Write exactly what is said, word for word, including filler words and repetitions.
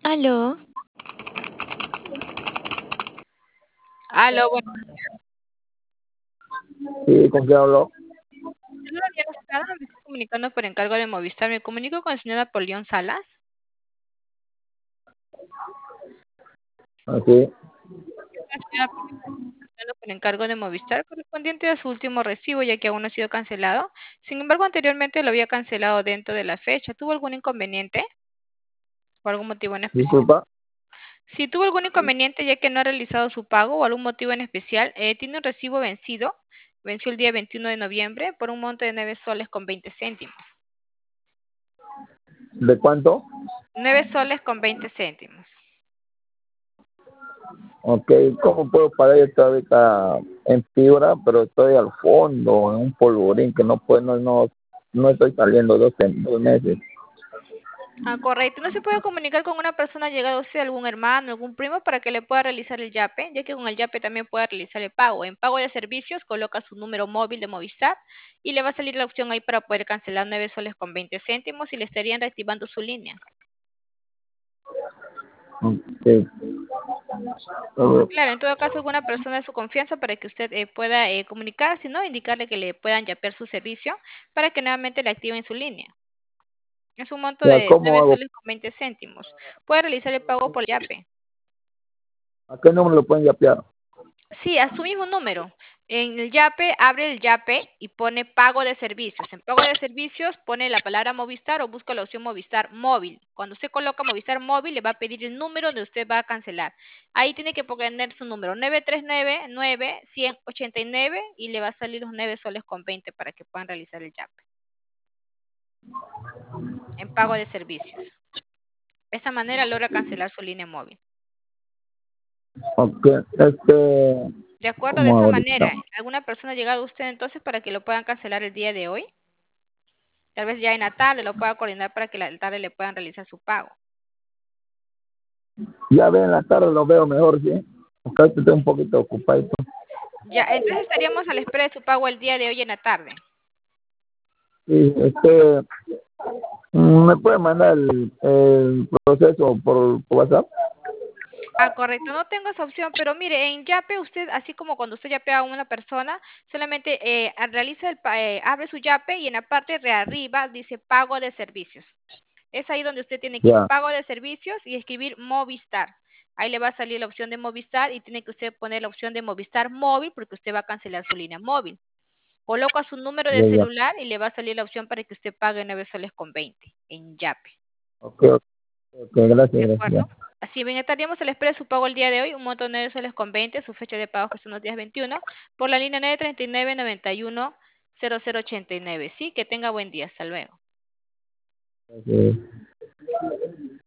Aló, Aló, bueno, Sí, ¿con quién habló? señora Diana Estrada, me estoy comunicando por encargo de Movistar. Me comunico con el señor Napoleón Salas. Aquí. La señora comunicando por encargo de Movistar correspondiente a su último recibo, ya que aún no ha sido cancelado. Sin embargo, anteriormente lo había cancelado dentro de la fecha. ¿Tuvo algún inconveniente o algún motivo en especial? Disculpa. Si tuvo algún inconveniente ya que no ha realizado su pago o algún motivo en especial, eh, tiene un recibo vencido, venció el día veintiuno de noviembre por un monto de nueve soles con veinte céntimos. ¿De cuánto? nueve soles con veinte céntimos. Ok, ¿cómo puedo pagar esta ahorita en fibra? Pero estoy al fondo, en un polvorín que no puedo, no, no, no estoy saliendo dos, dos meses. Ah, correcto. ¿No se puede comunicar con una persona llegada a usted, algún hermano, algún primo, para que le pueda realizar el yape? Ya que con el yape también puede realizar el pago. En pago de servicios, coloca su número móvil de Movistar y le va a salir la opción ahí para poder cancelar nueve soles con veinte céntimos y le estarían reactivando su línea. Ok. A ver, Claro, en todo caso, alguna persona de su confianza para que usted eh, pueda eh, comunicar, si no, indicarle que le puedan yapear su servicio para que nuevamente le activen su línea. Es un monto ya, de ¿cómo nueve hago? soles con veinte céntimos. Puede realizar el pago por yape. ¿A qué número lo pueden yapear? Sí, a su mismo número. En el Yape, abre el Yape y pone pago de servicios. En pago de servicios pone la palabra Movistar o busca la opción Movistar móvil. Cuando usted coloca Movistar móvil, le va a pedir el número donde usted va a cancelar. Ahí tiene que poner su número nueve tres nueve nueve uno cero ocho nueve y le va a salir los nueve soles con veinte para que puedan realizar el Yape en pago de servicios. De esa manera logra cancelar su línea móvil. Ok, este, De acuerdo, de ¿cómo esa hago ahorita? manera, ¿alguna persona ha llegado a usted entonces para que lo puedan cancelar el día de hoy? Tal vez ya en la tarde lo pueda coordinar para que la tarde le puedan realizar su pago. Ya ve, en la tarde lo veo mejor, ¿sí? Porque ahorita estoy un poquito ocupado. Ya, entonces estaríamos a la espera de su pago el día de hoy en la tarde. Sí, este, ¿me puede mandar el, el proceso por, por WhatsApp? Ah, correcto, no tengo esa opción, pero mire, en Yape usted, así como cuando usted yapea a una persona, solamente eh, realiza el, pa- eh, abre su Yape y en la parte de arriba dice pago de servicios. Es ahí donde usted tiene que ir, Ya, pago de servicios y escribir Movistar. Ahí le va a salir la opción de Movistar y tiene que usted poner la opción de Movistar móvil porque usted va a cancelar su línea móvil. Coloca su número de ya, ya. celular y le va a salir la opción para que usted pague nueve soles con veinte en Yape. Ok, ok, ok, gracias, ¿De gracias. Ya. acuerdo? Así bien, estaríamos a la espera de su pago el día de hoy, un monto de nueve soles con veinte, su fecha de pago que son los días veintiuno, por la línea nueve tres nueve nueve uno cero cero ocho nueve. Sí, que tenga buen día. Hasta luego. Ok.